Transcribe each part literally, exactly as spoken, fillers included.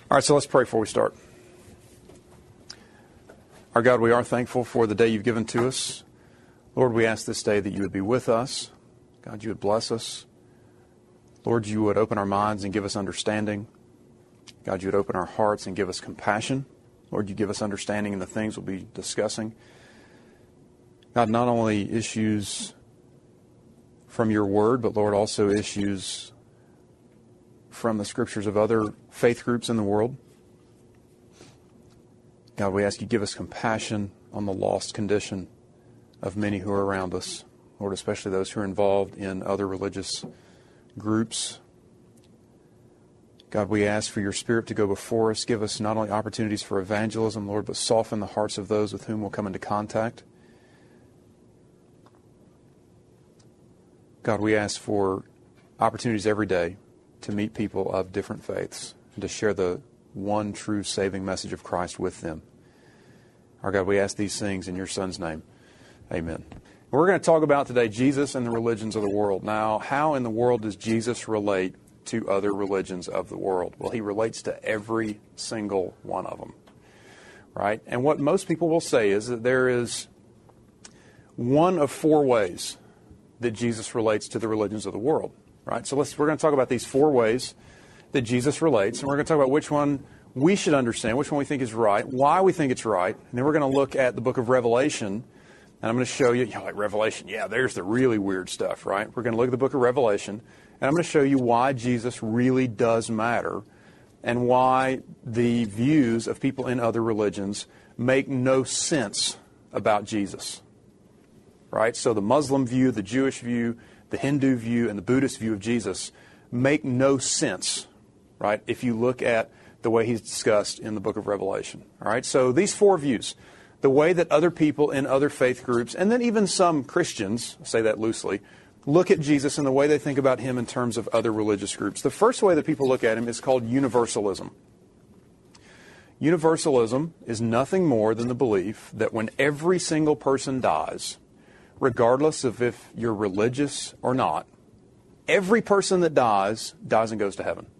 All right, so let's pray before we start. Our God, we are thankful for the day you've given to us. Lord, we ask this day that you would be with us. God, you would bless us. Lord, you would open our minds and give us understanding. God, you would open our hearts and give us compassion. Lord, you give us understanding in the things we'll be discussing. God, not only issues from your word, but Lord, also issues from the scriptures of other faith groups in the world. God, we ask you give us compassion on the lost condition of many who are around us. Lord, especially those who are involved in other religious groups. God, we ask for your Spirit to go before us. Give us not only opportunities for evangelism, Lord, but soften the hearts of those with whom we'll come into contact. God, we ask for opportunities every day to meet people of different faiths and to share the one true saving message of Christ with them. Our God, we ask these things in your Son's name. Amen. We're going to talk about today Jesus and the religions of the world. Now, how in the world does Jesus relate to other religions of the world? Well, he relates to every single one of them, right? And what most people will say is that there is one of four ways that Jesus relates to the religions of the world, right? So let's, we're going to talk about these four ways that Jesus relates, and we're going to talk about which one we should understand, which one we think is right, why we think it's right, and then we're going to look at the book of Revelation, and I'm going to show you, you know, like Revelation, yeah, there's the really weird stuff, right? We're going to look at the book of Revelation, and I'm going to show you why Jesus really does matter, and why the views of people in other religions make no sense about Jesus, right? So the Muslim view, the Jewish view, the Hindu view, and the Buddhist view of Jesus make no sense, right, if you look at the way he's discussed in the book of Revelation. All right, so these four views, the way that other people in other faith groups, and then even some Christians, I'll say that loosely, look at Jesus and the way they think about him in terms of other religious groups. The first way that people look at him is called universalism. Universalism is nothing more than the belief that when every single person dies, regardless of if you're religious or not, every person that dies, dies and goes to heaven.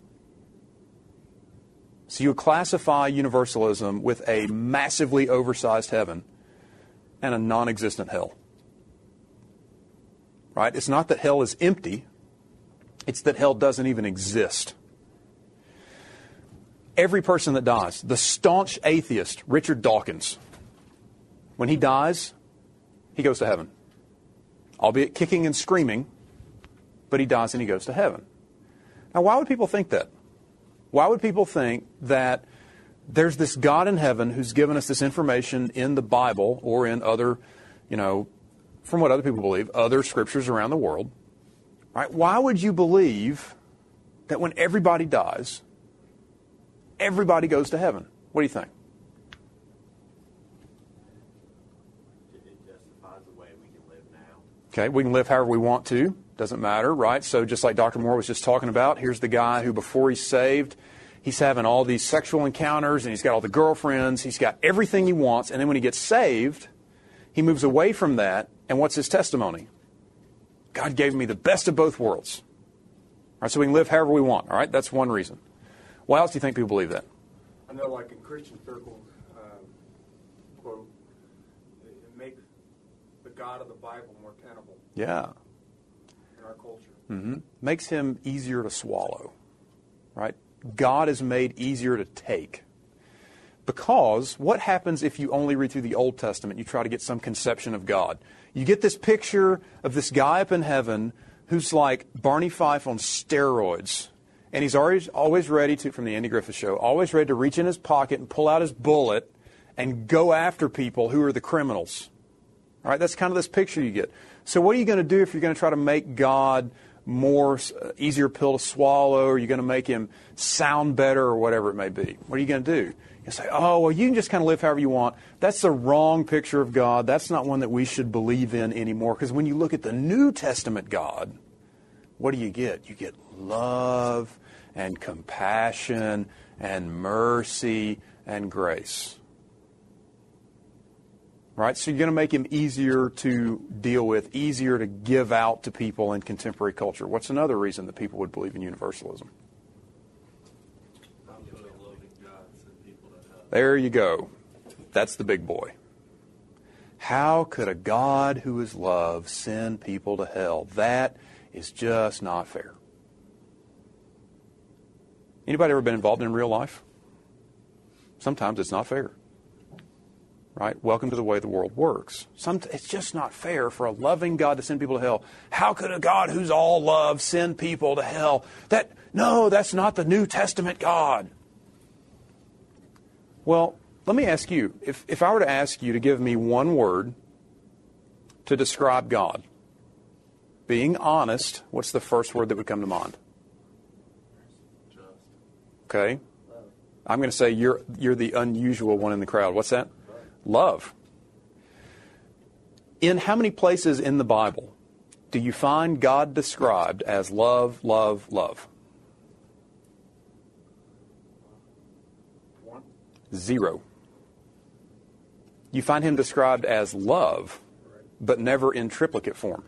So you classify universalism with a massively oversized heaven and a non-existent hell. Right? It's not that hell is empty. It's that hell doesn't even exist. Every person that dies, the staunch atheist, Richard Dawkins, when he dies, he goes to heaven. Albeit kicking and screaming, but he dies and he goes to heaven. Now, why would people think that? Why would people think that there's this God in heaven who's given us this information in the Bible or in other, you know, from what other people believe, other scriptures around the world, right? Why would you believe that when everybody dies, everybody goes to heaven? What do you think? It justifies the way we can live now. Okay, we can live however we want to. Doesn't matter, right? So just like Doctor Moore was just talking about, here's the guy who before he's saved, he's having all these sexual encounters and he's got all the girlfriends, he's got everything he wants, and then when he gets saved, he moves away from that, and what's his testimony? God gave me the best of both worlds. All right, so we can live however we want, all right? That's one reason. Why else do you think people believe that? I know, like in Christian circles, um, quote, it makes the God of the Bible more tenable. Yeah. Our culture. Mm-hmm. Makes him easier to swallow, right? God is made easier to take. Because what happens if you only read through the Old Testament, you try to get some conception of God? You get this picture of this guy up in heaven who's like Barney Fife on steroids. And he's always, always ready to, from the Andy Griffith Show, always ready to reach in his pocket and pull out his bullet and go after people who are the criminals. All right, that's kind of this picture you get. So what are you going to do if you're going to try to make God more uh, easier pill to swallow, or you're going to make him sound better, or whatever it may be? What are you going to do? You say, oh, well, you can just kind of live however you want. That's the wrong picture of God. That's not one that we should believe in anymore. Because when you look at the New Testament God, what do you get? You get love and compassion and mercy and grace. Right? So you're going to make him easier to deal with, easier to give out to people in contemporary culture. What's another reason that people would believe in universalism? I'm doing a little There you go. That's the big boy. How could a God who is love send people to hell? That is just not fair. Anybody ever been involved in real life? Sometimes it's not fair. Right? Welcome to the way the world works. Some, it's just not fair for a loving God to send people to hell. How could a God who's all love send people to hell? That no, that's not the New Testament God. Well, let me ask you, if, if I were to ask you to give me one word to describe God, being honest, what's the first word that would come to mind? Okay. I'm going to say you're you're the unusual one in the crowd. What's that? Love. In how many places in the Bible do you find God described as love, love, love? One. Zero. You find him described as love, but never in triplicate form.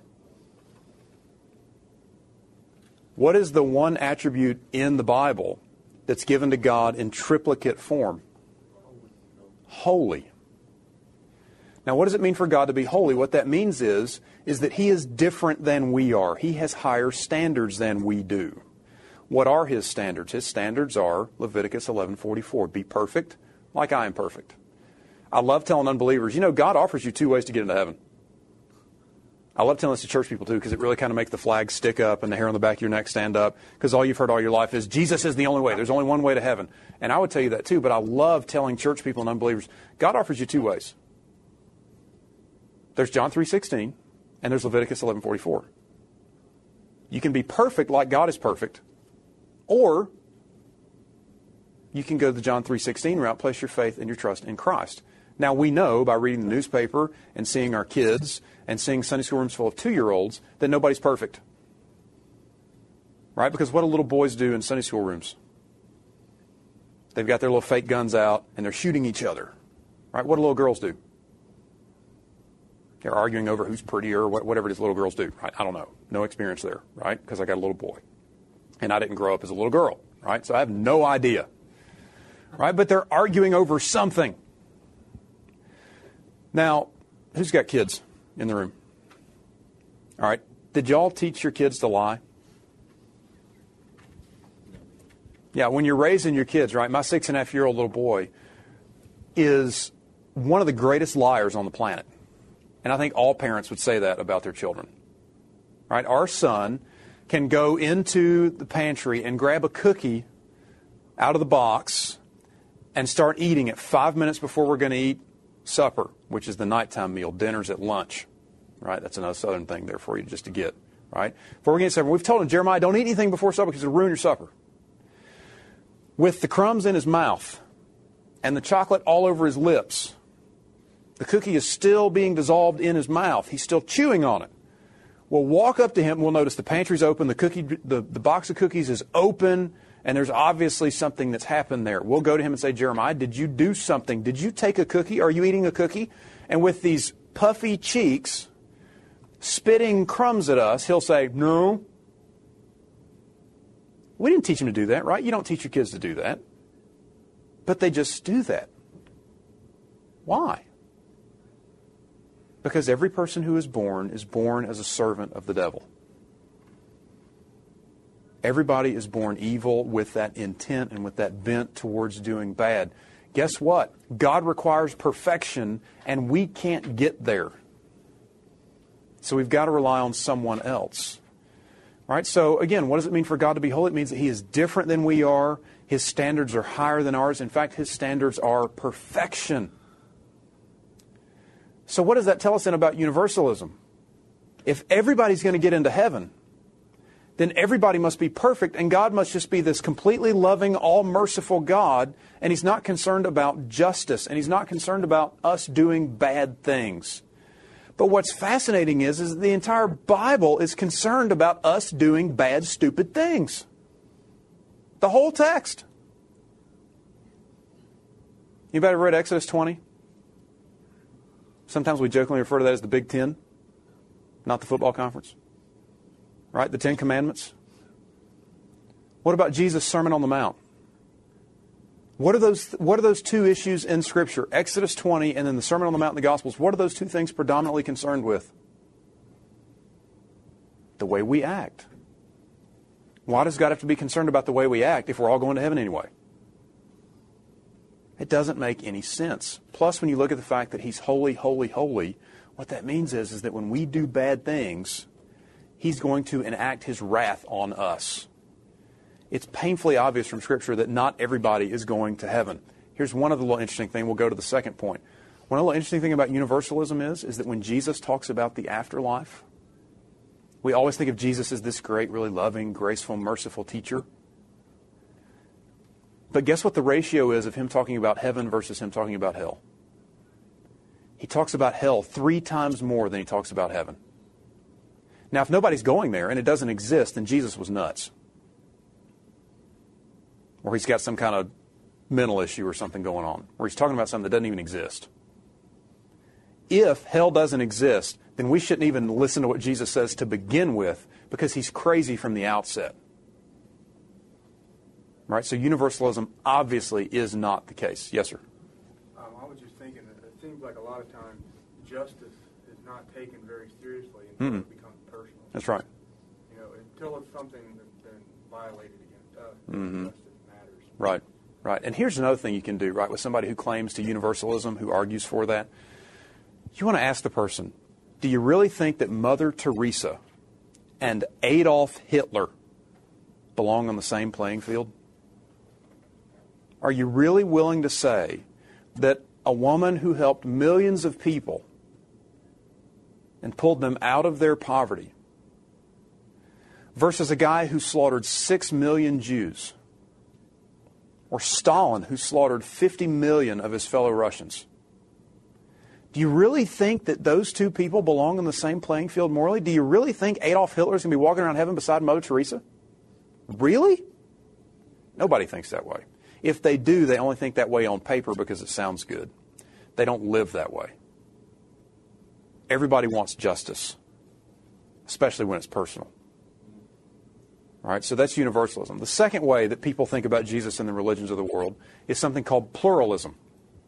What is the one attribute in the Bible that's given to God in triplicate form? Holy. Now, what does it mean for God to be holy? What that means is, is that He is different than we are. He has higher standards than we do. What are His standards? His standards are Leviticus eleven forty-four. Be perfect like I am perfect. I love telling unbelievers, you know, God offers you two ways to get into heaven. I love telling this to church people, too, because it really kind of makes the flag stick up and the hair on the back of your neck stand up, because all you've heard all your life is Jesus is the only way. There's only one way to heaven. And I would tell you that, too, but I love telling church people and unbelievers, God offers you two ways. There's John three sixteen, and there's Leviticus eleven forty-four. You can be perfect like God is perfect, or you can go the John three sixteen route, place your faith and your trust in Christ. Now, we know by reading the newspaper and seeing our kids and seeing Sunday school rooms full of two-year-olds that nobody's perfect. Right? Because what do little boys do in Sunday school rooms? They've got their little fake guns out and they're shooting each other. Right? What do little girls do? They're arguing over who's prettier or whatever it is little girls do. Right? I don't know. No experience there. Right? Because I got a little boy. And I didn't grow up as a little girl. Right? So I have no idea. Right? But they're arguing over something. Now, who's got kids in the room? All right. Did y'all teach your kids to lie? Yeah, when you're raising your kids, right? My six and a half year old little boy is one of the greatest liars on the planet. And I think all parents would say that about their children. Right? Our son can go into the pantry and grab a cookie out of the box and start eating it five minutes before we're going to eat supper, which is the nighttime meal. Dinner's at lunch. Right? That's another southern thing there for you just to get. Right? Before we get to supper, we've told him, Jeremiah, don't eat anything before supper because it'll ruin your supper. With the crumbs in his mouth and the chocolate all over his lips, the cookie is still being dissolved in his mouth. He's still chewing on it. We'll walk up to him. We'll notice the pantry's open. The cookie, the, the box of cookies is open, and there's obviously something that's happened there. We'll go to him and say, Jeremiah, did you do something? Did you take a cookie? Are you eating a cookie? And with these puffy cheeks, spitting crumbs at us, he'll say, no. We didn't teach him to do that, right? You don't teach your kids to do that. But they just do that. Why? Because every person who is born is born as a servant of the devil. Everybody is born evil with that intent and with that bent towards doing bad. Guess what? God requires perfection, and we can't get there. So we've got to rely on someone else. All right? So again, what does it mean for God to be holy? It means that He is different than we are. His standards are higher than ours. In fact, His standards are perfection. So what does that tell us then about universalism? If everybody's going to get into heaven, then everybody must be perfect, and God must just be this completely loving, all-merciful God, and He's not concerned about justice, and He's not concerned about us doing bad things. But what's fascinating is, is the entire Bible is concerned about us doing bad, stupid things. The whole text. Anybody read Exodus twenty? Sometimes we jokingly refer to that as the Big Ten, not the football conference. Right? The Ten Commandments. What about Jesus' Sermon on the Mount? What are those What are those two issues in Scripture? Exodus twenty and then the Sermon on the Mount in the Gospels. What are those two things predominantly concerned with? The way we act. Why does God have to be concerned about the way we act if we're all going to heaven anyway? It doesn't make any sense. Plus, when you look at the fact that He's holy, holy, holy, what that means is, is that when we do bad things, He's going to enact His wrath on us. It's painfully obvious from Scripture that not everybody is going to heaven. Here's one other little interesting thing. We'll go to the second point. One other interesting thing about universalism is, is that when Jesus talks about the afterlife, we always think of Jesus as this great, really loving, graceful, merciful teacher. But guess what the ratio is of Him talking about heaven versus Him talking about hell? He talks about hell three times more than He talks about heaven. Now, if nobody's going there and it doesn't exist, then Jesus was nuts. Or He's got some kind of mental issue or something going on, where He's talking about something that doesn't even exist. If hell doesn't exist, then we shouldn't even listen to what Jesus says to begin with, because He's crazy from the outset. Right? So universalism obviously is not the case. Yes, sir? Um, I was just thinking that it seems like a lot of times justice is not taken very seriously until Mm-mm. it becomes personal. That's right. You know, until it's something that's been violated against us, Mm-hmm. justice matters. Right, right. And here's another thing you can do, right, with somebody who claims to universalism, who argues for that. You want to ask the person, do you really think that Mother Teresa and Adolf Hitler belong on the same playing field? Are you really willing to say that a woman who helped millions of people and pulled them out of their poverty versus a guy who slaughtered six million Jews, or Stalin who slaughtered fifty million of his fellow Russians, do you really think that those two people belong on the same playing field morally? Do you really think Adolf Hitler is going to be walking around heaven beside Mother Teresa? Really? Nobody thinks that way. If they do, they only think that way on paper because it sounds good. They don't live that way. Everybody wants justice, especially when it's personal. All right, so that's universalism. The second way that people think about Jesus in the religions of the world is something called pluralism.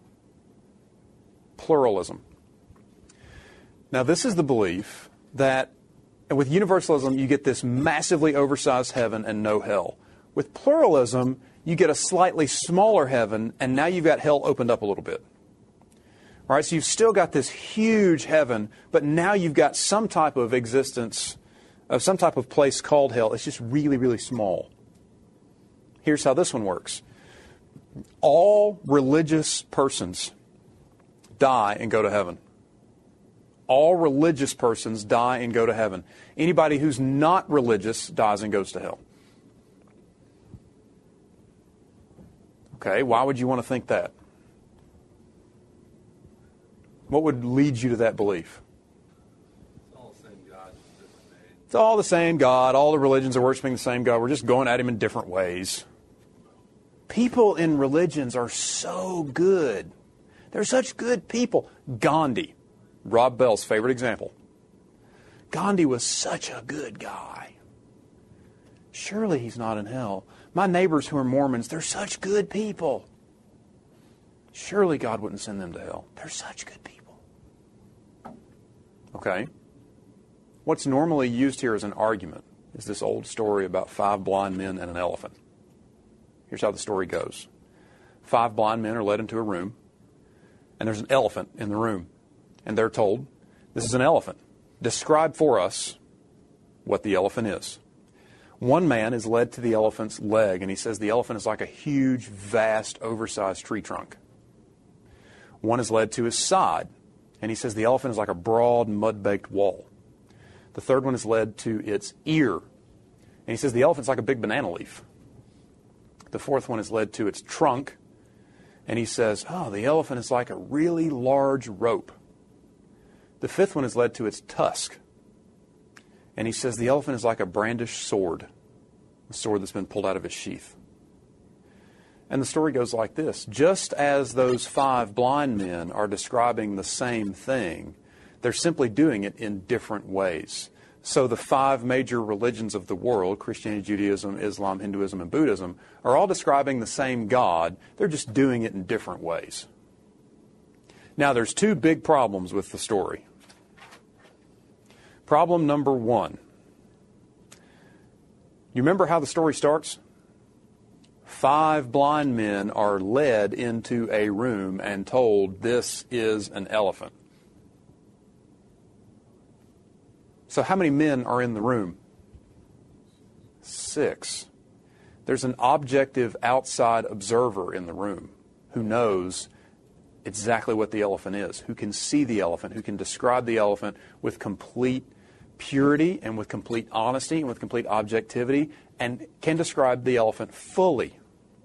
Pluralism. Now, this is the belief that, and with universalism, you get this massively oversized heaven and no hell. With pluralism, you get a slightly smaller heaven, and now you've got hell opened up a little bit. All right, so you've still got this huge heaven, but now you've got some type of existence, of some type of place called hell. It's just really, really small. Here's how this one works. All religious persons die and go to heaven. All religious persons die and go to heaven. Anybody who's not religious dies and goes to hell. Okay, why would you want to think that? What would lead you to that belief? It's all the same God, just different name. It's all the same God. All the religions are worshiping the same God. We're just going at Him in different ways. People in religions are so good. They're such good people. Gandhi, Rob Bell's favorite example. Gandhi was such a good guy. Surely he's not in hell. My neighbors who are Mormons, they're such good people. Surely God wouldn't send them to hell. They're such good people. Okay. What's normally used here as an argument is this old story about five blind men and an elephant. Here's how the story goes. Five blind men are led into a room, and there's an elephant in the room. And they're told, this is an elephant. Describe for us what the elephant is. One man is led to the elephant's leg, and he says the elephant is like a huge, vast, oversized tree trunk. One is led to his side, and he says the elephant is like a broad, mud-baked wall. The third one is led to its ear, and he says the elephant's like a big banana leaf. The fourth one is led to its trunk, and he says, oh, the elephant is like a really large rope. The fifth one is led to its tusk, and he says the elephant is like a brandished sword, a sword that's been pulled out of its sheath. And the story goes like this. Just as those five blind men are describing the same thing, they're simply doing it in different ways. So the five major religions of the world, Christianity, Judaism, Islam, Hinduism, and Buddhism, are all describing the same God. They're just doing it in different ways. Now, there's two big problems with the story. Problem number one. You remember how the story starts? Five blind men are led into a room and told, this is an elephant. So how many men are in the room? Six. There's an objective outside observer in the room who knows exactly what the elephant is, who can see the elephant, who can describe the elephant with complete purity and with complete honesty and with complete objectivity, and can describe the elephant fully.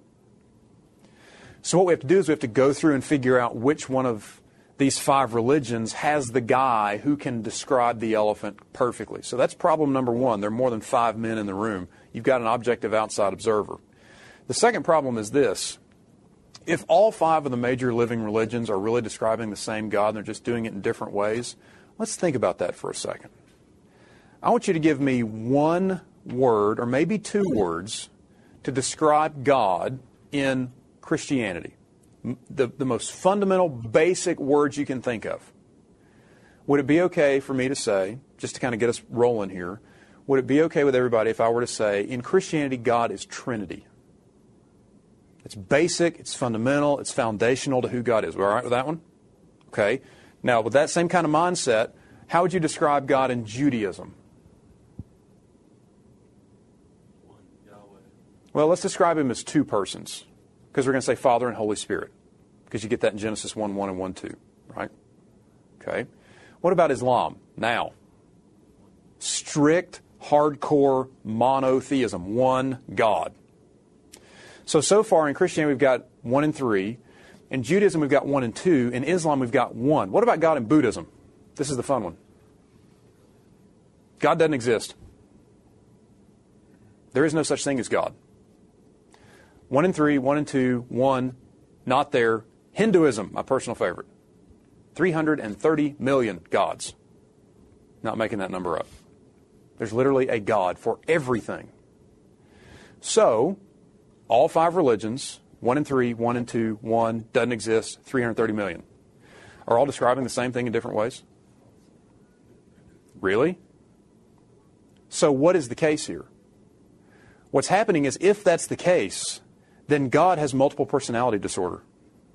So what we have to do is we have to go through and figure out which one of these five religions has the guy who can describe the elephant perfectly. So that's problem number one. There are more than five men in the room. You've got an objective outside observer. The second problem is this. If all five of the major living religions are really describing the same God and they're just doing it in different ways, let's think about that for a second. I want you to give me one word, or maybe two words, to describe God in Christianity. The, the most fundamental, basic words you can think of. Would it be okay for me to say, just to kind of get us rolling here, would it be okay with everybody if I were to say, in Christianity, God is Trinity? It's basic, it's fundamental, it's foundational to who God is. We all right with that one? Okay. Now, with that same kind of mindset, how would you describe God in Judaism? Well, let's describe Him as two persons. Because we're going to say Father and Holy Spirit. Because you get that in Genesis one one and one two, right? Okay. What about Islam? Now, strict, hardcore monotheism, one God. So, so far in Christianity we've got one and three. In Judaism we've got one and two. In Islam we've got one. What about God in Buddhism? This is the fun one. God doesn't exist. There is no such thing as God. One and three, one and two, one, not there. Hinduism, my personal favorite. three hundred thirty million gods. Not making that number up. There's literally a God for everything. So, all five religions, one and three, one and two, one, doesn't exist, three hundred thirty million, are all describing the same thing in different ways? Really? So what is the case here? What's happening is, if that's the case, then God has multiple personality disorder.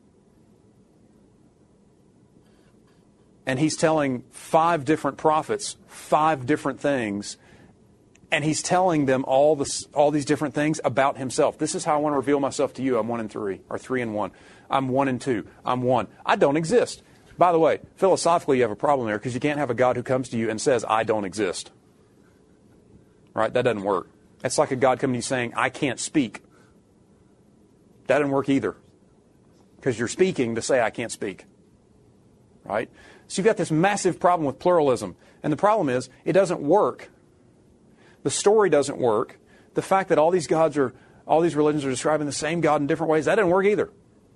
And He's telling five different prophets five different things, and He's telling them all this, all these different things about Himself. This is how I want to reveal myself to you. I'm one and three, or three and one. I'm one and two. I'm one. I don't exist. By the way, philosophically you have a problem there, because you can't have a God who comes to you and says, I don't exist. Right? That doesn't work. It's like a God coming to you saying, I can't speak. That doesn't work either. Because you're speaking to say, I can't speak. Right? So you've got this massive problem with pluralism. And the problem is, it doesn't work. The story doesn't work. The fact that all these gods are, all these religions are describing the same God in different ways, that doesn't work either.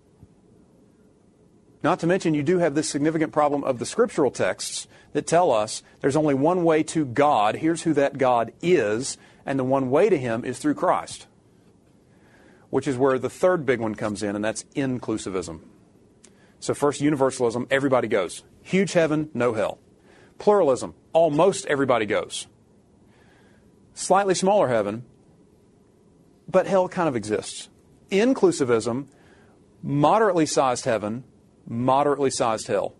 Not to mention, you do have this significant problem of the scriptural texts that tell us there's only one way to God. Here's who that God is. And the one way to Him is through Christ. Which is where the third big one comes in, and that's inclusivism. So first, universalism, everybody goes. Huge heaven, no hell. Pluralism, almost everybody goes. Slightly smaller heaven, but hell kind of exists. Inclusivism, moderately sized heaven, moderately sized hell.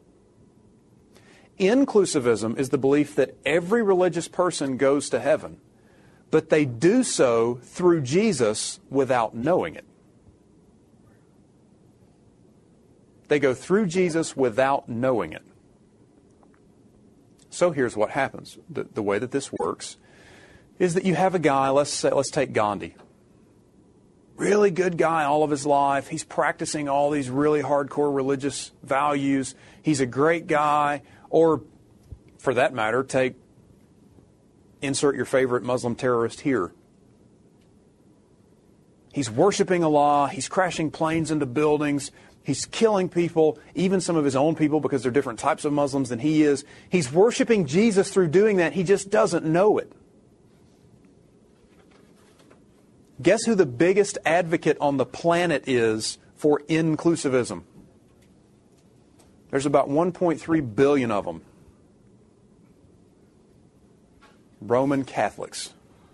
Inclusivism is the belief that every religious person goes to heaven, but they do so through Jesus without knowing it. They go through Jesus without knowing it. So here's what happens. The, the way that this works is that you have a guy, let's say, let's take Gandhi. Really good guy all of his life. He's practicing all these really hardcore religious values. He's a great guy. Or, for that matter, take, insert your favorite Muslim terrorist here. He's worshiping Allah. He's crashing planes into buildings. He's killing people, even some of his own people, because they're different types of Muslims than he is. He's worshiping Jesus through doing that. He just doesn't know it. Guess who the biggest advocate on the planet is for inclusivism? There's about one point three billion of them. Roman Catholics.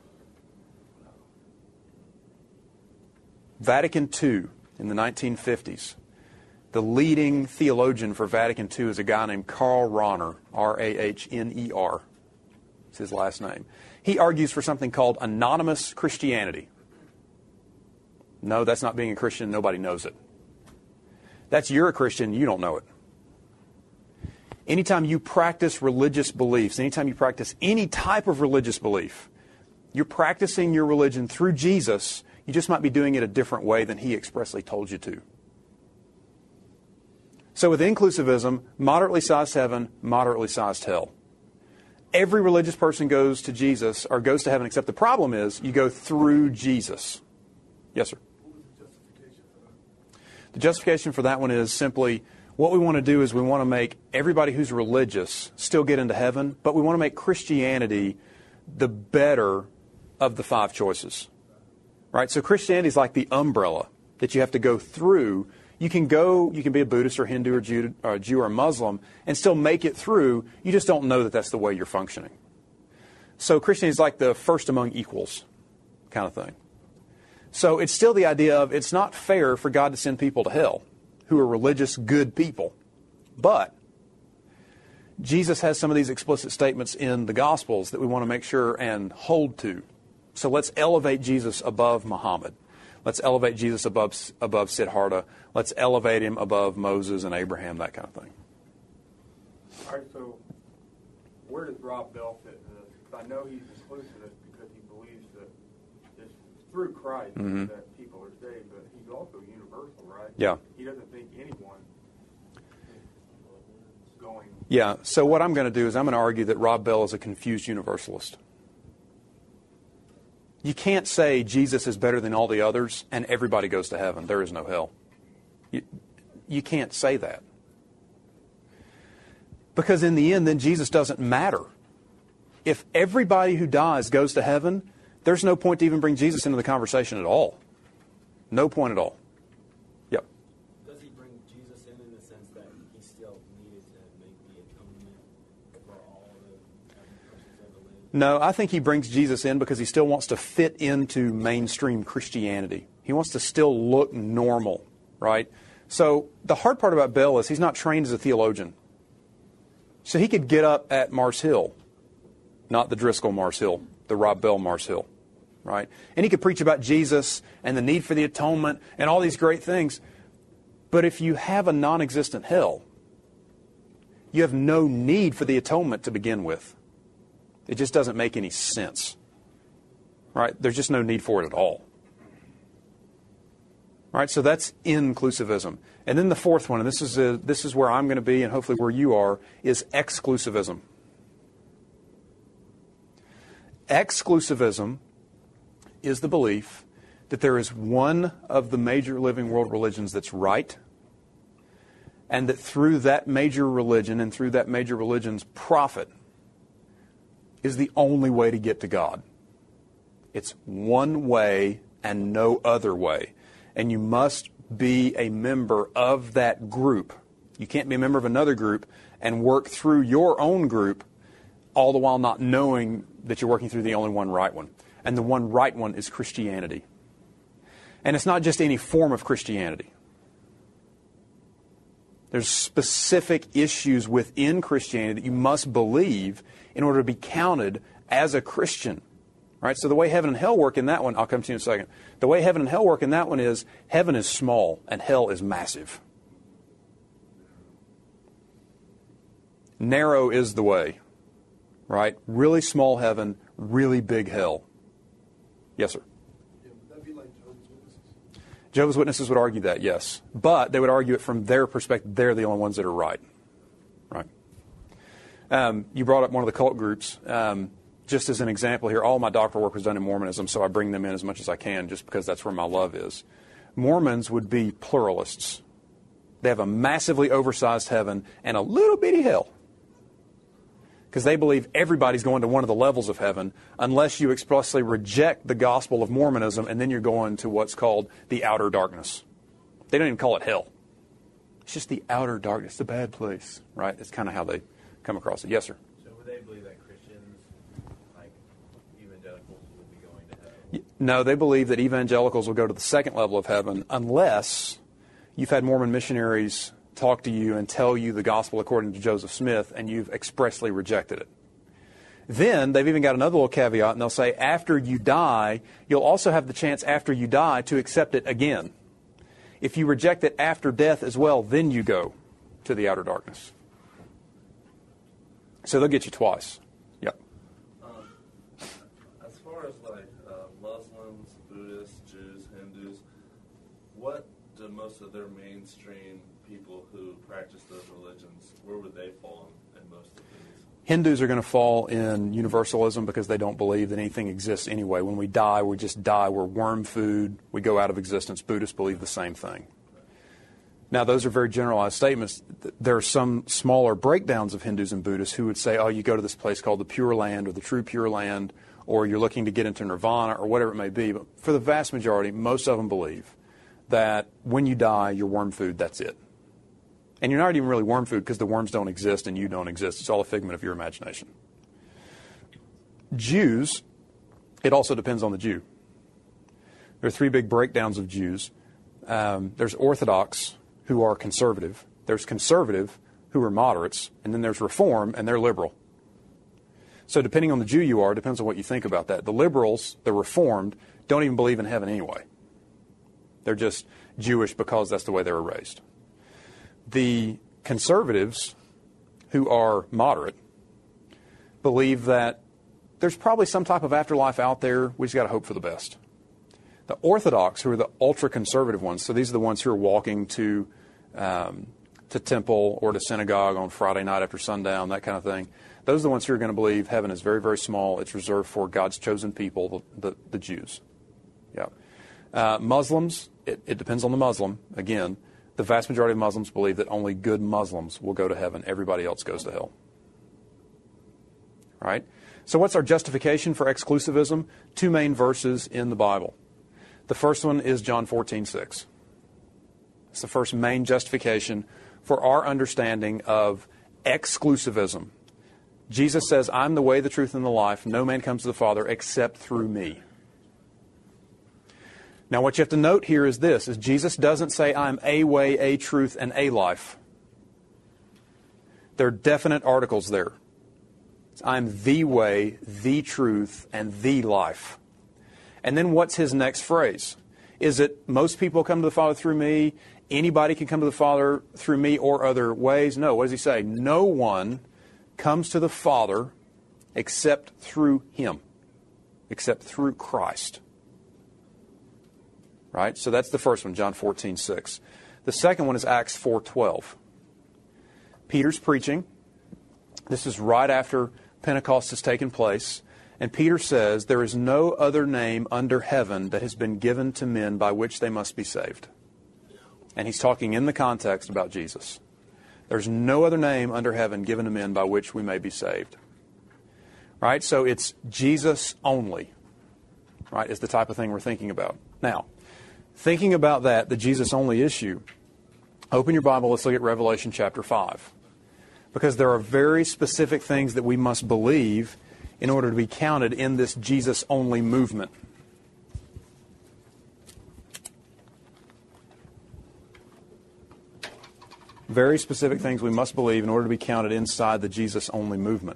Vatican Two in the nineteen fifties. The leading theologian for Vatican Two is a guy named Karl Rahner, R A H N E R. It's his last name. He argues for something called anonymous Christianity. No, that's not being a Christian. Nobody knows it. That's you're a Christian. You don't know it. Anytime you practice religious beliefs, anytime you practice any type of religious belief, you're practicing your religion through Jesus. You just might be doing it a different way than He expressly told you to. So with inclusivism, moderately sized heaven, moderately sized hell. Every religious person goes to Jesus or goes to heaven, except the problem is you go through Jesus. Yes, sir? The justification for that one is simply, what we want to do is we want to make everybody who's religious still get into heaven, but we want to make Christianity the better of the five choices. Right? So Christianity is like the umbrella that you have to go through. You can go, you can be a Buddhist or Hindu or Jew or, Jew or Muslim and still make it through. You just don't know that that's the way you're functioning. So Christianity is like the first among equals kind of thing. So it's still the idea of it's not fair for God to send people to hell who are religious, good people. But Jesus has some of these explicit statements in the Gospels that we want to make sure and hold to. So let's elevate Jesus above Muhammad. Let's elevate Jesus above above Siddhartha. Let's elevate him above Moses and Abraham, that kind of thing. All right, so where does Rob Bell fit in this? Because I know he's inclusivist because he believes that it's through Christ mm-hmm. that people are saved, but he's also universal, right? Yeah. He doesn't think anyone is going... Yeah, so what I'm going to do is I'm going to argue that Rob Bell is a confused universalist. You can't say Jesus is better than all the others and everybody goes to heaven. There is no hell. You, you can't say that. Because in the end, then Jesus doesn't matter. If everybody who dies goes to heaven, there's no point to even bring Jesus into the conversation at all. No point at all. Yep. Does he bring Jesus in in the sense that he still needed to make the atonement for all the persons ever lived? No, I think he brings Jesus in because he still wants to fit into mainstream Christianity. He wants to still look normal, right? So the hard part about Bell is he's not trained as a theologian. So he could get up at Mars Hill, not the Driscoll Mars Hill, the Rob Bell Mars Hill, right? And he could preach about Jesus and the need for the atonement and all these great things. But if you have a non-existent hell, you have no need for the atonement to begin with. It just doesn't make any sense, right? There's just no need for it at all. All right, so that's inclusivism. And then the fourth one, and this is a, this is where I'm going to be and hopefully where you are, is exclusivism. Exclusivism is the belief that there is one of the major living world religions that's right, and that through that major religion and through that major religion's prophet is the only way to get to God. It's one way and no other way. And you must be a member of that group. You can't be a member of another group and work through your own group, all the while not knowing that you're working through the only one right one. And the one right one is Christianity. And it's not just any form of Christianity. There's specific issues within Christianity that you must believe in order to be counted as a Christian. Right? So the way heaven and hell work in that one, I'll come to you in a second. The way heaven and hell work in that one is heaven is small and hell is massive. Narrow is the way. Right? Really small heaven, really big hell. Yes, sir? Yeah, would that be like Jehovah's Witnesses? Jehovah's Witnesses would argue that, yes. But they would argue it from their perspective. They're the only ones that are right. Right? Um, you brought up one of the cult groups. Um, just as an example here, all my doctoral work was done in Mormonism, so I bring them in as much as I can just because that's where my love is. Mormons would be pluralists. They have a massively oversized heaven and a little bitty hell, because they believe everybody's going to one of the levels of heaven unless you expressly reject the gospel of Mormonism, and then you're going to what's called the outer darkness. They don't even call it hell. It's just the outer darkness, the bad place, right? It's kind of how they come across it. Yes, sir? So would they believe that Christians, like evangelicals, would be going to heaven? No, they believe that evangelicals will go to the second level of heaven unless you've had Mormon missionaries talk to you and tell you the gospel according to Joseph Smith, and you've expressly rejected it. Then they've even got another little caveat, and they'll say after you die, you'll also have the chance after you die to accept it again. If you reject it after death as well, then you go to the outer darkness. So they'll get you twice. Yep. Um, as far as like uh, Muslims, Buddhists, Jews, Hindus, what do most of their mainstream people who practice those religions, where would they fall in, in most of these? Hindus are going to fall in universalism because they don't believe that anything exists anyway. When we die, we just die. We're worm food. We go out of existence. Buddhists believe the same thing. Now, those are very generalized statements. There are some smaller breakdowns of Hindus and Buddhists who would say, oh, you go to this place called the Pure Land or the True Pure Land, or you're looking to get into nirvana or whatever it may be. But for the vast majority, most of them believe that when you die, you're worm food, that's it. And you're not even really worm food because the worms don't exist and you don't exist. It's all a figment of your imagination. Jews, it also depends on the Jew. There are three big breakdowns of Jews. Um, there's Orthodox, who are conservative. There's conservative, who are moderates. And then there's Reform, and they're liberal. So depending on the Jew you are, depends on what you think about that. The liberals, the Reformed, don't even believe in heaven anyway. They're just Jewish because that's the way they were raised. The conservatives, who are moderate, believe that there's probably some type of afterlife out there. We just got to hope for the best. The Orthodox, who are the ultra-conservative ones, so these are the ones who are walking to um, to temple or to synagogue on Friday night after sundown, that kind of thing. Those are the ones who are going to believe heaven is very, very small. It's reserved for God's chosen people, the, the, the Jews. Yeah. Uh, Muslims, it, it depends on the Muslim, again. The vast majority of Muslims believe that only good Muslims will go to heaven. Everybody else goes to hell. Right? So what's our justification for exclusivism? Two main verses in the Bible. The first one is John fourteen six. It's the first main justification for our understanding of exclusivism. Jesus says, I'm the way, the truth, and the life. No man comes to the Father except through me. Now, what you have to note here is this, is Jesus doesn't say, I'm a way, a truth, and a life. There are definite articles there. I'm the way, the truth, and the life. And then what's his next phrase? Is it most people come to the Father through me? Anybody can come to the Father through me or other ways? No. What does he say? No one comes to the Father except through him, except through Christ. Right? So that's the first one, John fourteen six. The second one is Acts four twelve. Peter's preaching. This is right after Pentecost has taken place. And Peter says, there is no other name under heaven that has been given to men by which they must be saved. And he's talking in the context about Jesus. There's no other name under heaven given to men by which we may be saved. Right? So it's Jesus only. Right? Is the type of thing we're thinking about. Now, thinking about that, the Jesus only issue, open your Bible, let's look at Revelation chapter five. Because there are very specific things that we must believe in order to be counted in this Jesus only movement. Very specific things we must believe in order to be counted inside the Jesus only movement.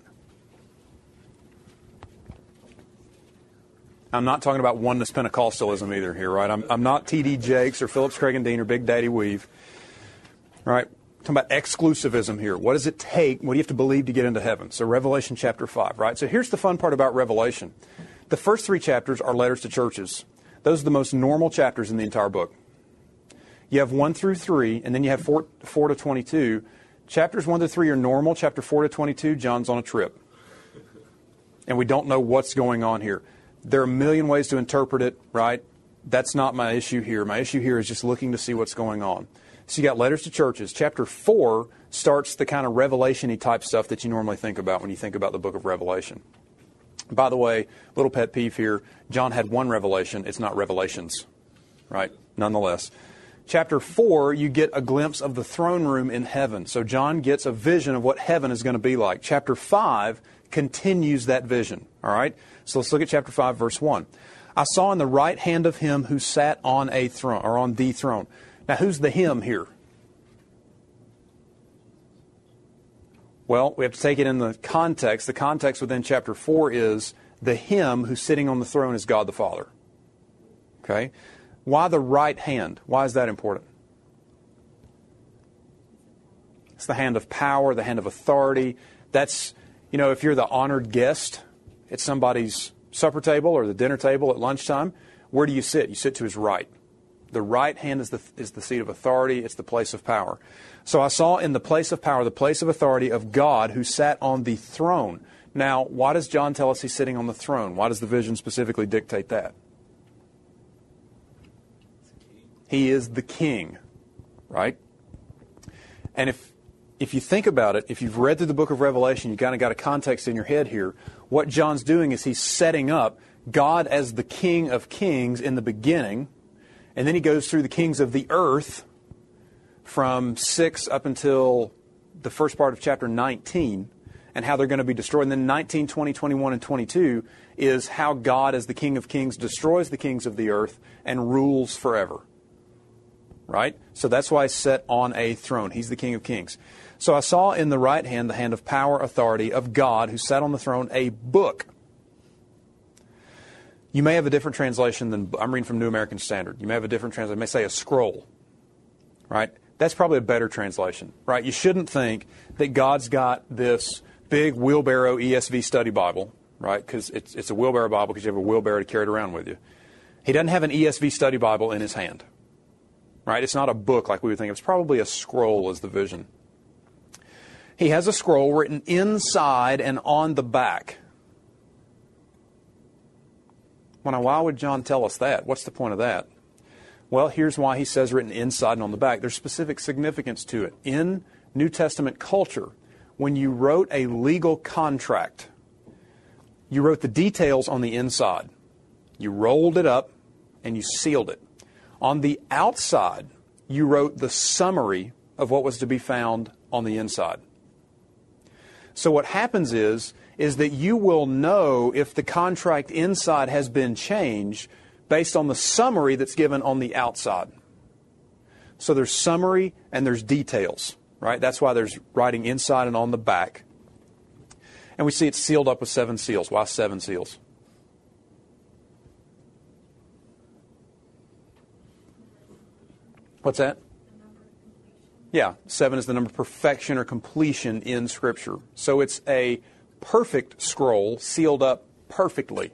I'm not talking about oneness Pentecostalism either here, right? I'm, I'm not T D Jakes or Phillips Craig and Dean or Big Daddy Weave. Right? I'm talking about exclusivism here. What does it take? What do you have to believe to get into heaven? So Revelation chapter five, right? So here's the fun part about Revelation. The first three chapters are letters to churches. Those are the most normal chapters in the entire book. You have one through three, and then you have four, four to twenty-two. Chapters one to three are normal. Chapter four to twenty-two, John's on a trip. and we don't know what's going on here. There are a million ways to interpret it, right? That's not my issue here. My issue here is just looking to see what's going on. So you got letters to churches. Chapter four starts the kind of revelation-y type stuff that you normally think about when you think about the book of Revelation. By the way, little pet peeve here, John had one revelation. It's not revelations, right? Nonetheless. Chapter four, you get a glimpse of the throne room in heaven. So John gets a vision of what heaven is going to be like. Chapter five continues that vision, all right? So let's look at chapter five, verse one. I saw in the right hand of him who sat on a throne, or on the throne. Now, who's the him here? Well, we have to take it in the context. The context within chapter four is the him who's sitting on the throne is God the Father. Okay? Why the right hand? Why is that important? It's the hand of power, the hand of authority. That's, you know, if you're the honored guest at somebody's supper table or the dinner table at lunchtime, where do you sit? You sit to his right. The right hand is the, is the seat of authority. It's the place of power. So I saw in the place of power, the place of authority of God who sat on the throne. Now, why does John tell us he's sitting on the throne? Why does the vision specifically dictate that? He is the king, right? And if if you think about it, if you've read through the book of Revelation, you've kind of got a context in your head here. What John's doing is he's setting up God as the King of Kings in the beginning, and then he goes through the kings of the earth from six up until the first part of chapter nineteen, and how they're going to be destroyed. And then nineteen, twenty, twenty-one, and twenty-two is how God as the King of Kings destroys the kings of the earth and rules forever. Right? So that's why he's set on a throne. He's the King of Kings. So I saw in the right hand the hand of power, authority of God who sat on the throne, a book. You may have a different translation than, I'm reading from New American Standard. You may have a different translation. You may say a scroll. Right? That's probably a better translation. Right? You shouldn't think that God's got this big wheelbarrow E S V study Bible. Right? Because it's, it's a wheelbarrow Bible because you have a wheelbarrow to carry it around with you. He doesn't have an E S V study Bible in his hand. Right? It's not a book like we would think. It's probably a scroll is the vision. He has a scroll written inside and on the back. Well, now, why would John tell us that? What's the point of that? Well, here's why he says written inside and on the back. There's specific significance to it. In New Testament culture, when you wrote a legal contract, you wrote the details on the inside. You rolled it up and you sealed it. On the outside, you wrote the summary of what was to be found on the inside. So what happens is, is that you will know if the contract inside has been changed based on the summary that's given on the outside. So there's summary and there's details, right? That's why there's writing inside and on the back. And we see it's sealed up with seven seals. Why seven seals? What's that? Yeah, seven is the number of perfection or completion in Scripture. So it's a perfect scroll sealed up perfectly.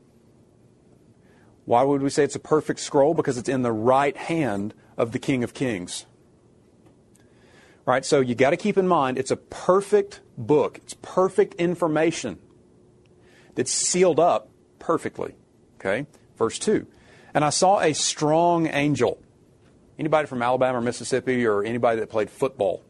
Why would we say it's a perfect scroll? Because it's in the right hand of the King of Kings. Right? So you got to keep in mind it's a perfect book. It's perfect information that's sealed up perfectly. Okay? Verse two. And I saw a strong angel. Anybody from Alabama or Mississippi or anybody that played football?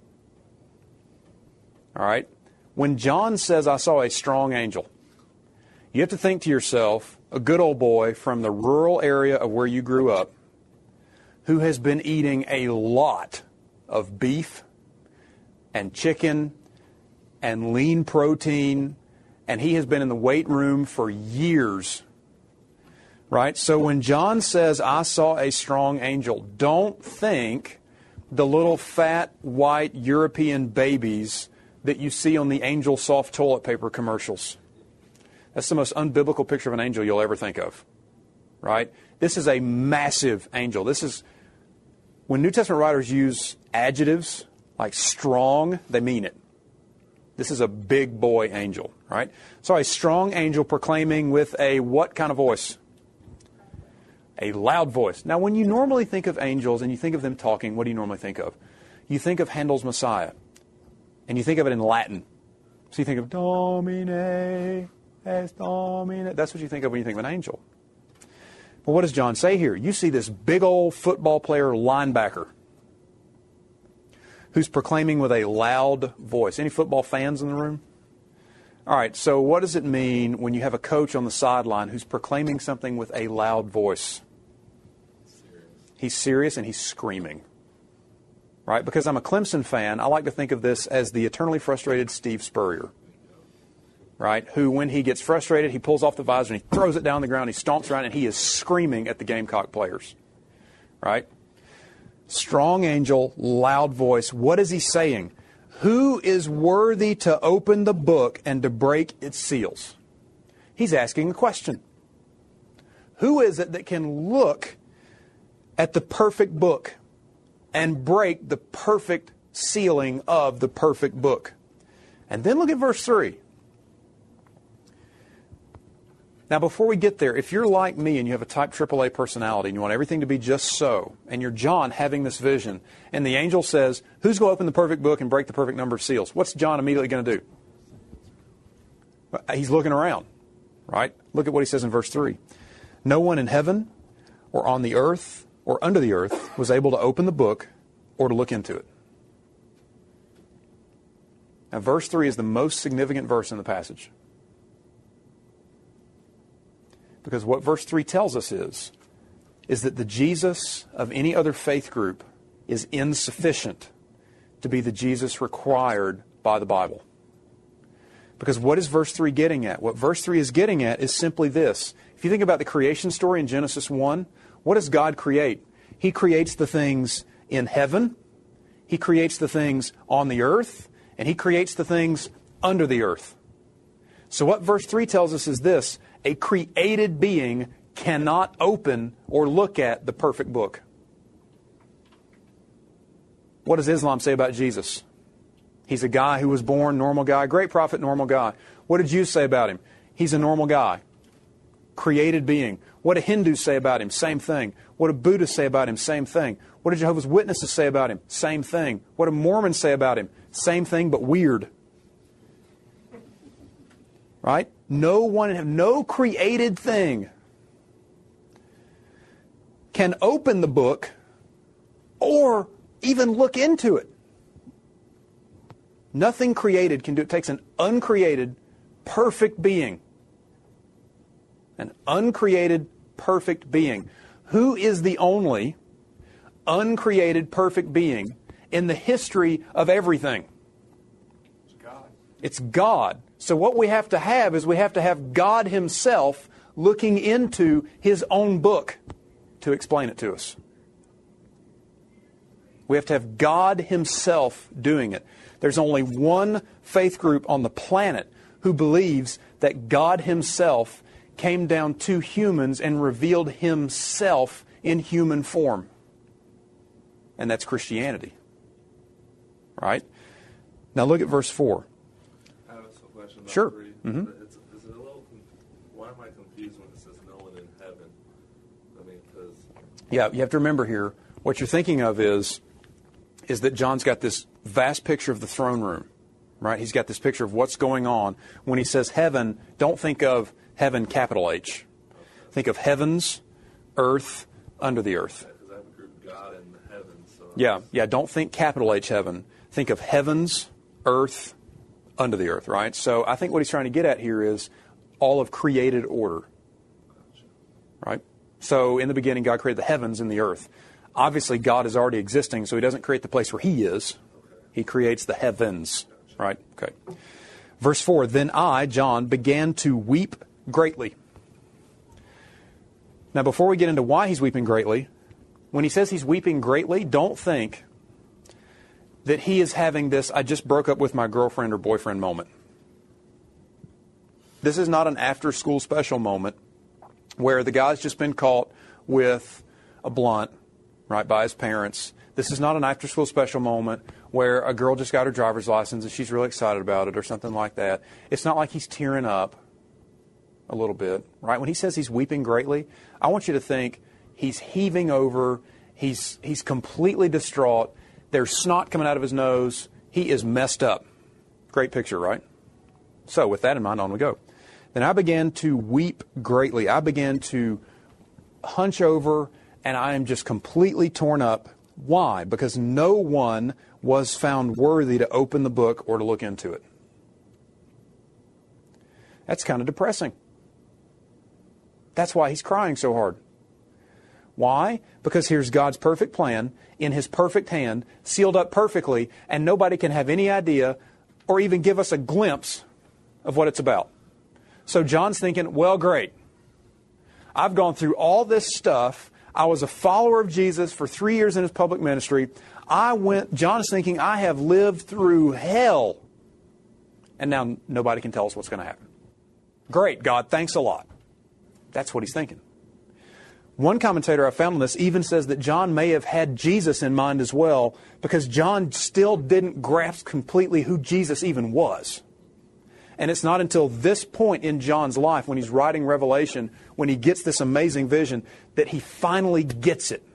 All right? When John says, I saw a strong angel, you have to think to yourself, a good old boy from the rural area of where you grew up who has been eating a lot of beef and chicken and lean protein, and he has been in the weight room for years. Right? So when John says, I saw a strong angel, don't think the little fat, white European babies that you see on the Angel soft toilet paper commercials. That's the most unbiblical picture of an angel you'll ever think of. Right? This is a massive angel. This is, when New Testament writers use adjectives like strong, they mean it. This is a big boy angel. Right? So a strong angel proclaiming with a what kind of voice? A loud voice. Now, when you normally think of angels and you think of them talking, what do you normally think of? You think of Handel's Messiah. And you think of it in Latin. So you think of Domine, Est Domine. That's what you think of when you think of an angel. But what does John say here? You see this big old football player linebacker who's proclaiming with a loud voice. Any football fans in the room? All right, so what does it mean when you have a coach on the sideline who's proclaiming something with a loud voice? Serious. He's serious and he's screaming. Right? Because I'm a Clemson fan, I like to think of this as the eternally frustrated Steve Spurrier. Right? Who, when he gets frustrated, he pulls off the visor and he throws it down on the ground, he stomps around, and he is screaming at the Gamecock players. Right? Strong angel, loud voice. What is he saying? Who is worthy to open the book and to break its seals? He's asking a question. Who is it that can look at the perfect book and break the perfect sealing of the perfect book? And then look at verse three. Now, before we get there, if you're like me and you have a type triple A personality and you want everything to be just so, and you're John having this vision, and the angel says, who's going to open the perfect book and break the perfect number of seals? What's John immediately going to do? He's looking around, right? Look at what he says in verse three. No one in heaven or on the earth or under the earth was able to open the book or to look into it. Now, verse three is the most significant verse in the passage. Because what verse three tells us is, is that the Jesus of any other faith group is insufficient to be the Jesus required by the Bible. Because what is verse three getting at? What verse three is getting at is simply this. If you think about the creation story in Genesis one, what does God create? He creates the things in heaven, He creates the things on the earth, and He creates the things under the earth. So what verse three tells us is this. A created being cannot open or look at the perfect book. What does Islam say about Jesus? He's a guy who was born, normal guy, great prophet, normal guy. What did Jews say about him? He's a normal guy. Created being. What do Hindus say about him? Same thing. What do Buddhists say about him? Same thing. What do Jehovah's Witnesses say about him? Same thing. What do Mormons say about him? Same thing, but weird. Right? No one, no created thing can open the book or even look into it. Nothing created can do it. It takes an uncreated, perfect being. An uncreated, perfect being. Who is the only uncreated, perfect being in the history of everything? It's God. It's God. So what we have to have is we have to have God Himself looking into His own book to explain it to us. We have to have God Himself doing it. There's only one faith group on the planet who believes that God Himself came down to humans and revealed Himself in human form. And that's Christianity. Right? Now look at verse four. I have a question about Sure. three. Mm-hmm. It's, is it a little, why am I confused when it says no one in heaven? I mean, because... Yeah, you have to remember here, what you're thinking of is, is that John's got this vast picture of the throne room, right? He's got this picture of what's going on. When he says heaven, don't think of heaven, capital H. Think of heavens, earth, under the earth. Because I have a group God in the heavens. So Yeah, yeah, don't think capital H heaven. Think of heavens, earth, under the earth, right? So I think what he's trying to get at here is all of created order, right? So in the beginning, God created the heavens and the earth. Obviously, God is already existing, so He doesn't create the place where He is. He creates the heavens, right? Okay. Verse four, then I, John, began to weep greatly. Now, before we get into why he's weeping greatly, when he says he's weeping greatly, don't think that he is having this, I just broke up with my girlfriend or boyfriend moment. This is not an after-school special moment where the guy's just been caught with a blunt, right, by his parents. This is not an after-school special moment where a girl just got her driver's license and she's really excited about it or something like that. It's not like he's tearing up a little bit, right? When he says he's weeping greatly, I want you to think he's heaving over, he's he's completely distraught, there's snot coming out of his nose, he is messed up. Great picture, right? So with that in mind, on we go. Then I began to weep greatly. I began to hunch over, and I am just completely torn up. Why? Because no one was found worthy to open the book or to look into it. That's kind of depressing. That's why he's crying so hard. Why? Because here's God's perfect plan in His perfect hand, sealed up perfectly, and nobody can have any idea or even give us a glimpse of what it's about. So John's thinking, well, great. I've gone through all this stuff. I was a follower of Jesus for three years in His public ministry. I went, John is thinking, I have lived through hell. And now nobody can tell us what's going to happen. Great, God, thanks a lot. That's what he's thinking. One commentator I found on this even says that John may have had Jesus in mind as well, because John still didn't grasp completely who Jesus even was. And it's not until this point in John's life, when he's writing Revelation, when he gets this amazing vision, that he finally gets it.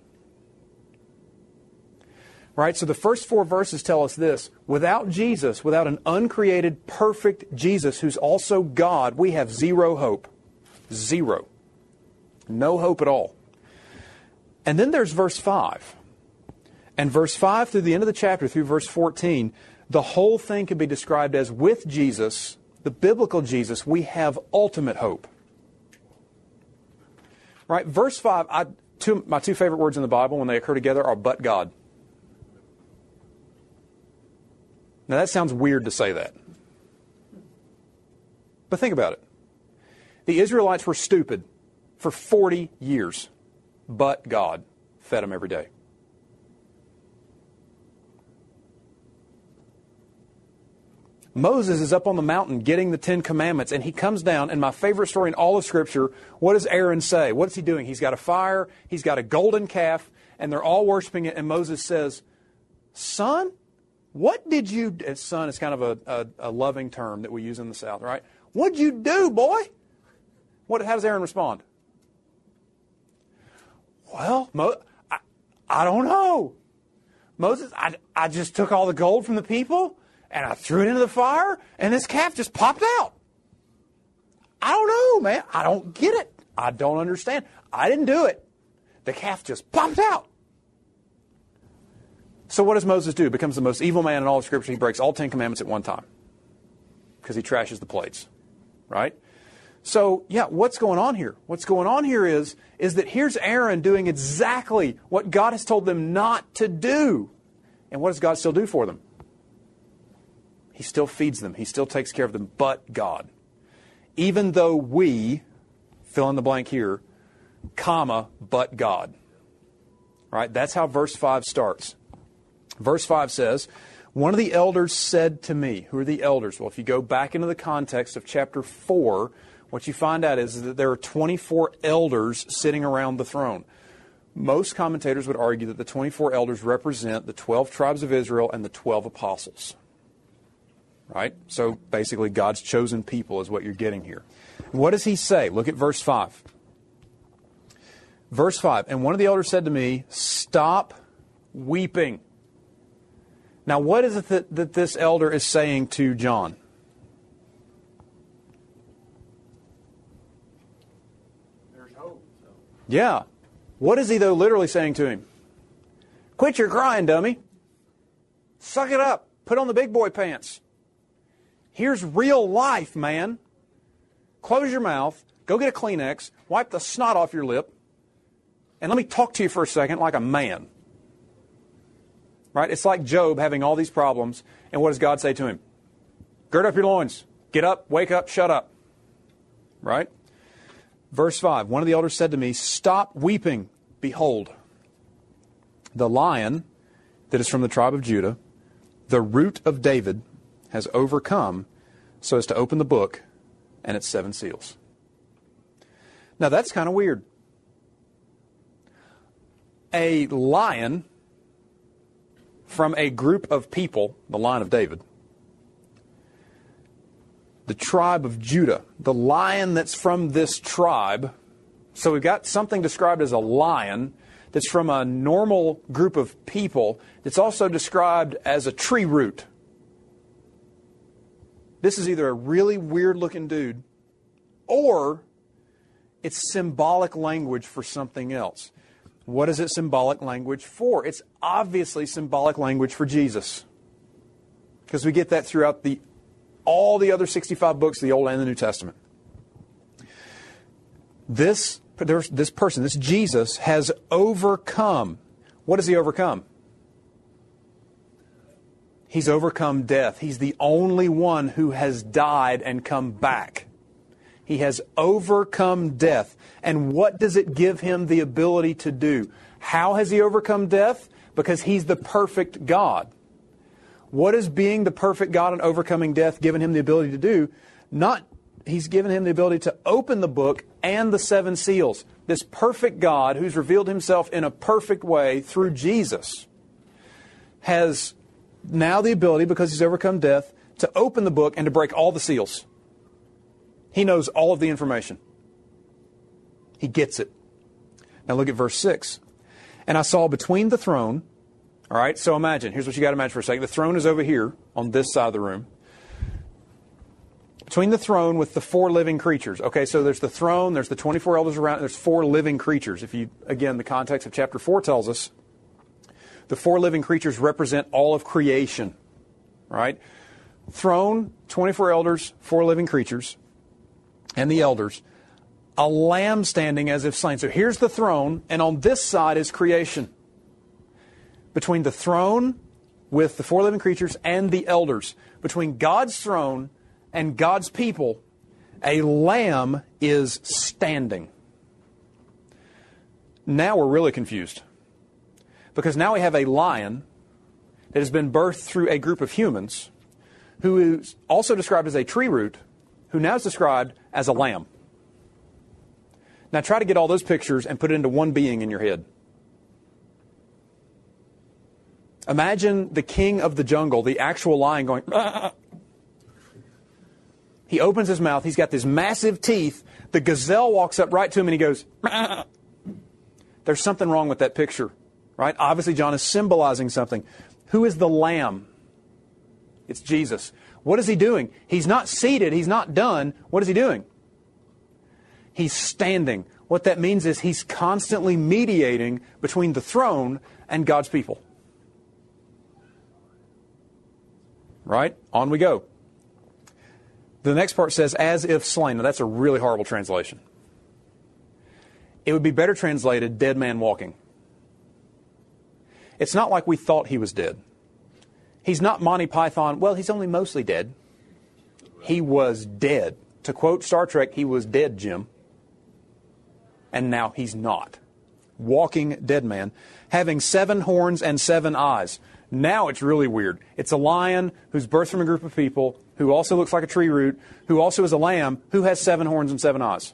Right? So the first four verses tell us this. Without Jesus, without an uncreated, perfect Jesus who's also God, we have zero hope. Zero. No hope at all. And then there's verse five. And verse five through the end of the chapter, through verse fourteen, the whole thing can be described as, with Jesus, the biblical Jesus, we have ultimate hope. Right? Verse five, I, two, my two favorite words in the Bible when they occur together are but God. Now that sounds weird to say that. But think about it. The Israelites were stupid for forty years, but God fed them every day. Moses is up on the mountain getting the Ten Commandments, and he comes down, and my favorite story in all of Scripture, what does Aaron say? What is he doing? He's got a fire, he's got a golden calf, and they're all worshiping it, and Moses says, son, what did you... Son is kind of a, a, a loving term that we use in the South, right? What'd you do, boy? What? How does Aaron respond? Well, Mo, I, I don't know. Moses, I, I just took all the gold from the people, and I threw it into the fire, and this calf just popped out. I don't know, man. I don't get it. I don't understand. I didn't do it. The calf just popped out. So what does Moses do? He becomes the most evil man in all of Scripture. He breaks all Ten Commandments at one time because he trashes the plates, right? So, yeah, what's going on here? What's going on here is, is that here's Aaron doing exactly what God has told them not to do. And what does God still do for them? He still feeds them. He still takes care of them, but God. Even though we, fill in the blank here, comma, but God. Right? That's how verse five starts. Verse five says, one of the elders said to me, who are the elders? Well, if you go back into the context of chapter four, what you find out is that there are twenty-four elders sitting around the throne. Most commentators would argue that the twenty-four elders represent the twelve tribes of Israel and the twelve apostles. Right? So basically God's chosen people is what you're getting here. What does he say? Look at verse five. Verse five, and one of the elders said to me, stop weeping. Now what is it that, that this elder is saying to John? There's hope. So. Yeah. What is he, though, literally saying to him? Quit your crying, dummy. Suck it up. Put on the big boy pants. Here's real life, man. Close your mouth. Go get a Kleenex. Wipe the snot off your lip. And let me talk to you for a second like a man. Right? It's like Job having all these problems. And what does God say to him? Gird up your loins. Get up, wake up, shut up. Right? Verse five, one of the elders said to me, stop weeping. Behold, the Lion that is from the tribe of Judah, the Root of David, has overcome so as to open the book and its seven seals. Now that's kind of weird. A lion from a group of people, the line of David, the tribe of Judah, the lion that's from this tribe. So we've got something described as a lion that's from a normal group of people that's also described as a tree root. This is either a really weird looking dude or it's symbolic language for something else. What is it symbolic language for? It's obviously symbolic language for Jesus. Because we get that throughout the all the other sixty-five books of the Old and the New Testament. This, this person, this Jesus, has overcome. What has he overcome? He's overcome death. He's the only one who has died and come back. He has overcome death. And what does it give him the ability to do? How has he overcome death? Because he's the perfect God. What is being the perfect God and overcoming death given him the ability to do? Not, he's given him the ability to open the book and the seven seals. This perfect God who's revealed himself in a perfect way through Jesus has now the ability, because he's overcome death, to open the book and to break all the seals. He knows all of the information. He gets it. Now look at verse six. And I saw between the throne, all right, so imagine, here's what you got to imagine for a second. The throne is over here on this side of the room. Between the throne with the four living creatures. Okay, so there's the throne, there's the twenty-four elders around, there's four living creatures. If you, again, the context of chapter four tells us the four living creatures represent all of creation, right? Throne, twenty-four elders, four living creatures, and the elders. A lamb standing as if slain. So here's the throne, and on this side is creation. Between the throne with the four living creatures and the elders, between God's throne and God's people, a lamb is standing. Now we're really confused. Because now we have a lion that has been birthed through a group of humans, who is also described as a tree root, who now is described as a lamb. Now try to get all those pictures and put it into one being in your head. Imagine the king of the jungle, the actual lion, going... Ah. He opens his mouth. He's got these massive teeth. The gazelle walks up right to him and he goes... Ah. There's something wrong with that picture, right? Obviously, John is symbolizing something. Who is the lamb? It's Jesus. What is he doing? He's not seated. He's not done. What is he doing? He's standing. What that means is he's constantly mediating between the throne and God's people. Right? On we go. The next part says, as if slain. Now that's a really horrible translation. It would be better translated, dead man walking. It's not like we thought he was dead. He's not Monty Python. Well, he's only mostly dead. He was dead. To quote Star Trek, he was dead, Jim. And now he's not. Walking dead man. Having seven horns and seven eyes. Now it's really weird. It's a lion who's birthed from a group of people, who also looks like a tree root, who also is a lamb, who has seven horns and seven eyes.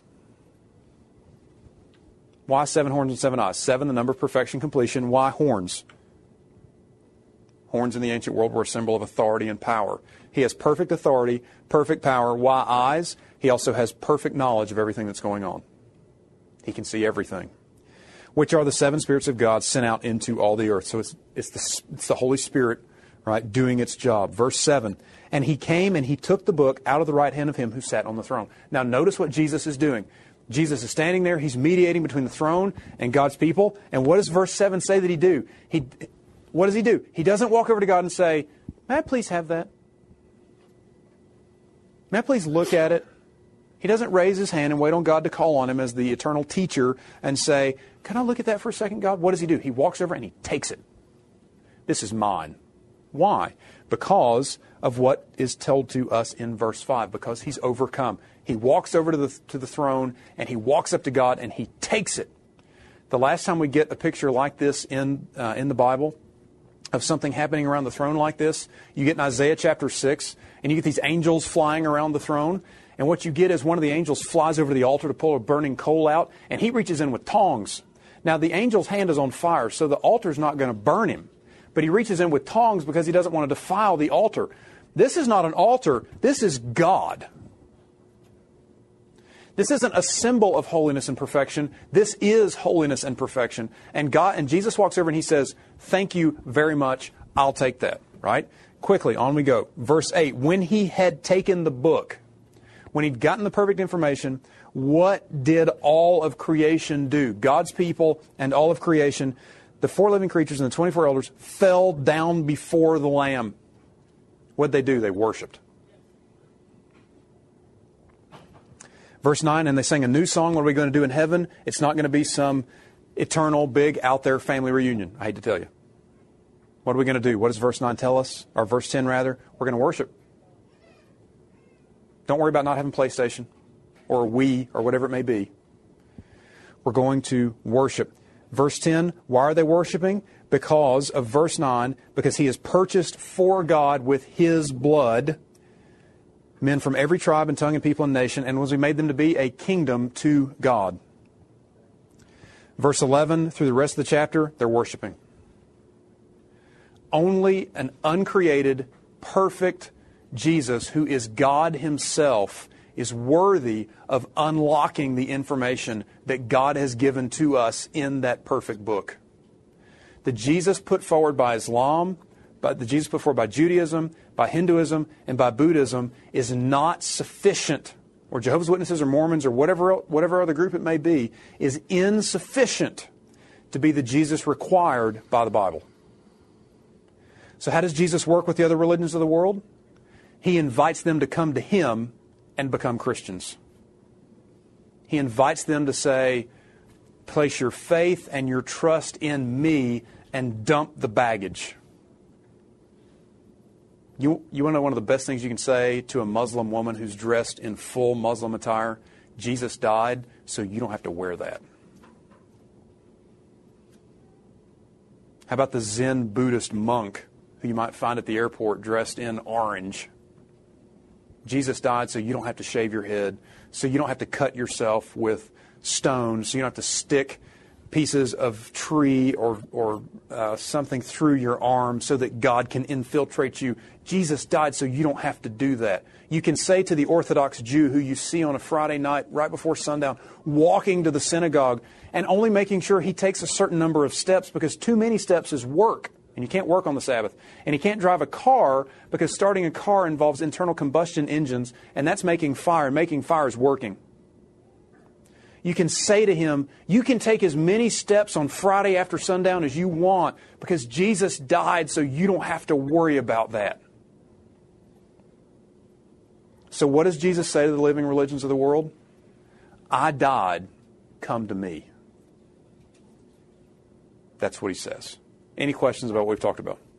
Why seven horns and seven eyes? Seven, the number of perfection, completion. Why horns? Horns in the ancient world were a symbol of authority and power. He has perfect authority, perfect power. Why eyes? He also has perfect knowledge of everything that's going on. He can see everything. Which are the seven spirits of God sent out into all the earth. So it's, it's, the, it's the Holy Spirit, right, doing its job. Verse seven. And he came and he took the book out of the right hand of him who sat on the throne. Now notice what Jesus is doing. Jesus is standing there. He's mediating between the throne and God's people. And what does verse seven say that he do? He, what does he do? He doesn't walk over to God and say, may I please have that? May I please look at it? He doesn't raise his hand and wait on God to call on him as the eternal teacher and say, can I look at that for a second, God? What does he do? He walks over and he takes it. This is mine. Why? Because of what is told to us in verse five. Because he's overcome. He walks over to the, to the throne and he walks up to God and he takes it. The last time we get a picture like this in, uh, in the Bible of something happening around the throne like this, you get in Isaiah chapter six and you get these angels flying around the throne. And what you get is one of the angels flies over to the altar to pull a burning coal out, and he reaches in with tongs. Now, the angel's hand is on fire, so the altar's not going to burn him. But he reaches in with tongs because he doesn't want to defile the altar. This is not an altar. This is God. This isn't a symbol of holiness and perfection. This is holiness and perfection. And God and Jesus walks over and he says, thank you very much. I'll take that. Right? Quickly, on we go. Verse eight. When he had taken the book... When he'd gotten the perfect information, what did all of creation do? God's people and all of creation, the four living creatures and the twenty-four elders, fell down before the Lamb. What'd they do? They worshiped. Verse nine, and they sang a new song. What are we going to do in heaven? It's not going to be some eternal, big, out there family reunion. I hate to tell you. What are we going to do? What does verse nine tell us? Or verse ten, rather? We're going to worship. Don't worry about not having PlayStation or Wii or whatever it may be. We're going to worship. Verse ten, why are they worshiping? Because of verse nine, because he has purchased for God with his blood men from every tribe and tongue and people and nation, and was he made them to be a kingdom to God. Verse eleven through the rest of the chapter, they're worshiping. Only an uncreated, perfect Jesus, who is God himself, is worthy of unlocking the information that God has given to us in that perfect book. The Jesus put forward by Islam, but the Jesus put forward by Judaism, by Hinduism, and by Buddhism is not sufficient, or Jehovah's Witnesses or Mormons or whatever, whatever other group it may be, is insufficient to be the Jesus required by the Bible. So how does Jesus work with the other religions of the world? He invites them to come to him and become Christians. He invites them to say, place your faith and your trust in me and dump the baggage. You, you want to know one of the best things you can say to a Muslim woman who's dressed in full Muslim attire? Jesus died, so you don't have to wear that. How about the Zen Buddhist monk who you might find at the airport dressed in orange? Jesus died so you don't have to shave your head, so you don't have to cut yourself with stones, so you don't have to stick pieces of tree or, or uh, something through your arm so that God can infiltrate you. Jesus died so you don't have to do that. You can say to the Orthodox Jew who you see on a Friday night right before sundown, walking to the synagogue and only making sure he takes a certain number of steps, because too many steps is work. And you can't work on the Sabbath. And he can't drive a car because starting a car involves internal combustion engines, and that's making fire. And making fire is working. You can say to him, you can take as many steps on Friday after sundown as you want because Jesus died so you don't have to worry about that. So what does Jesus say to the living religions of the world? I died, come to me. That's what he says. Any questions about what we've talked about?